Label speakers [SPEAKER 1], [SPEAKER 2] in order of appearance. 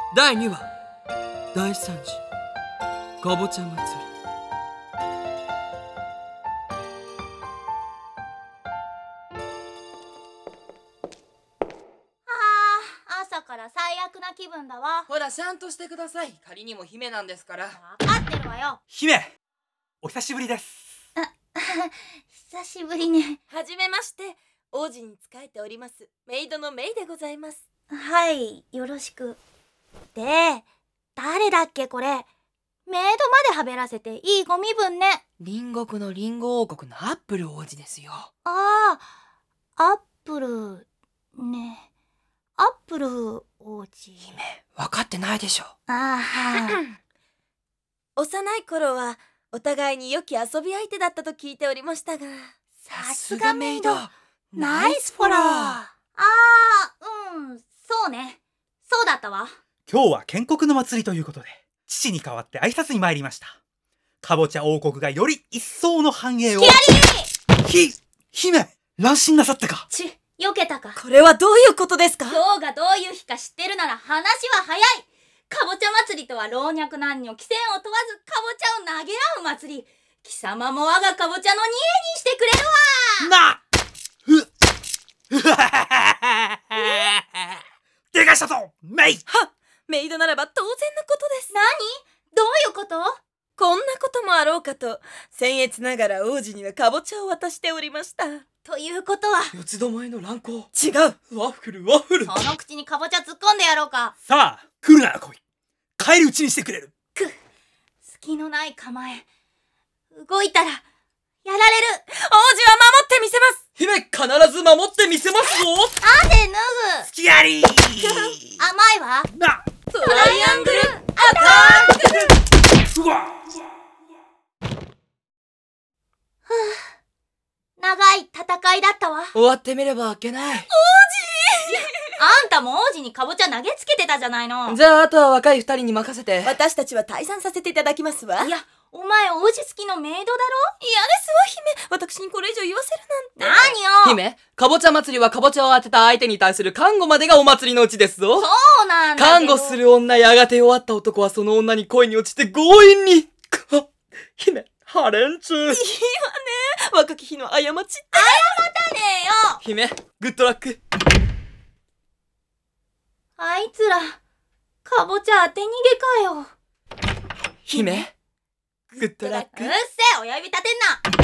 [SPEAKER 1] 第2話大惨事かぼちゃ祭り。
[SPEAKER 2] 朝から最悪な気分だわ。
[SPEAKER 3] ほら、ちゃんとしてください。仮にも姫なんですから。
[SPEAKER 2] 分かってるわよ。
[SPEAKER 4] 姫、お久しぶりです。
[SPEAKER 2] 久しぶりね。
[SPEAKER 5] はじめまして、王子に仕えておりますメイドのメイでございます。
[SPEAKER 2] はい、よろしく。で、誰だっけこれ。メイドまではべらせていいご身分ね。
[SPEAKER 3] 隣国のリンゴ王国のアップル王子ですよ。
[SPEAKER 2] ああ、アップルね。アップル王子。
[SPEAKER 3] 姫、分かってないでしょ。
[SPEAKER 2] ああ、はい。
[SPEAKER 5] 幼い頃はお互いに良き遊び相手だったと聞いておりましたが。
[SPEAKER 2] さすがメイド。
[SPEAKER 3] ナイスフォロー。
[SPEAKER 2] ああ、そうね。そうだったわ。
[SPEAKER 4] 今日は建国の祭りということで、父に代わって挨拶に参りました。かぼちゃ王国がより一層の繁栄を。姫、乱心なさったか。
[SPEAKER 2] 避けたか。
[SPEAKER 5] これはどういうことですか？
[SPEAKER 2] 今日がどういう日か知ってるなら話は早い。かぼちゃ祭りとは老若男女貴賤を問わずかぼちゃを投げ合う祭り。貴様も我がかぼちゃの煮えにしてくれるわ。
[SPEAKER 4] でかしたぞ、メイ。
[SPEAKER 5] メイドならば当然のことです。
[SPEAKER 2] 何？どういうこと？
[SPEAKER 5] こんなこともあろうかと、僭越ながら王子にはかぼちゃを渡しておりました。
[SPEAKER 2] ということは
[SPEAKER 1] 四つどもえの乱行。
[SPEAKER 5] 違う。
[SPEAKER 1] ワッフルワッフル。
[SPEAKER 2] その口にかぼちゃ突っ込んでやろうか。
[SPEAKER 4] さあ、来るなら来い。帰り討ちにしてくれる。
[SPEAKER 2] 隙のない構え。動いたらやられる。
[SPEAKER 5] 王子は守ってみせます。
[SPEAKER 1] 姫、必ず守ってみせますぞ。
[SPEAKER 2] 汗脱ぐ。
[SPEAKER 4] つきありー。
[SPEAKER 2] 甘いわ。
[SPEAKER 4] な、
[SPEAKER 5] トライアングルアタック。
[SPEAKER 4] うわ。
[SPEAKER 2] 長い戦いだったわ。
[SPEAKER 3] 終わってみればあっけない。
[SPEAKER 2] あんたも王子にかぼちゃ投げつけてたじゃないの。
[SPEAKER 3] じゃあ、あとは若い二人に任せて。
[SPEAKER 5] 私たちは退散させていただきますわ。
[SPEAKER 2] いや、お前王子好きのメイドだろ。
[SPEAKER 5] 嫌ですわ、姫。私にこれ以上言わせるなんて。
[SPEAKER 2] 何よ。
[SPEAKER 3] 姫、かぼちゃ祭りはかぼちゃを当てた相手に対する看護までがお祭りのうちですぞ。
[SPEAKER 2] そうなんだけど。
[SPEAKER 3] 看護する女やがて弱った男はその女に恋に落ちて強引に。姫、ハレンチ。
[SPEAKER 5] いいわね。若き日の過ちって。
[SPEAKER 2] 謝ったねえよ。
[SPEAKER 3] 姫、グッドラック。
[SPEAKER 2] あいつらかぼちゃ当て逃げかよ。
[SPEAKER 3] 姫、グッドラック。
[SPEAKER 2] うっせえ、親指立てんな。